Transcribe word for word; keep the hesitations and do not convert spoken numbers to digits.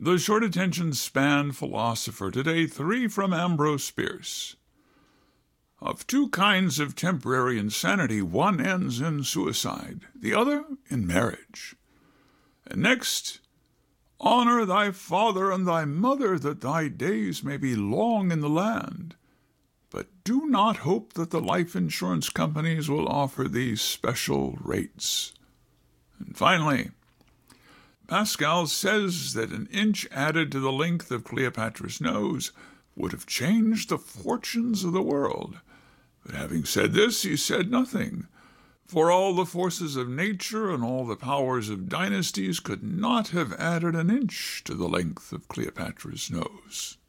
The short attention span philosopher today, three from Ambrose Bierce. Of two kinds of temporary insanity, one ends in suicide, the other in marriage. And next, honor thy father and thy mother, that thy days may be long in the land. But do not hope that the life insurance companies will offer these special rates. And finally, Pascal says that an inch added to the length of Cleopatra's nose would have changed the fortunes of the world. But having said this, he said nothing, for all the forces of nature and all the powers of dynasties could not have added an inch to the length of Cleopatra's nose.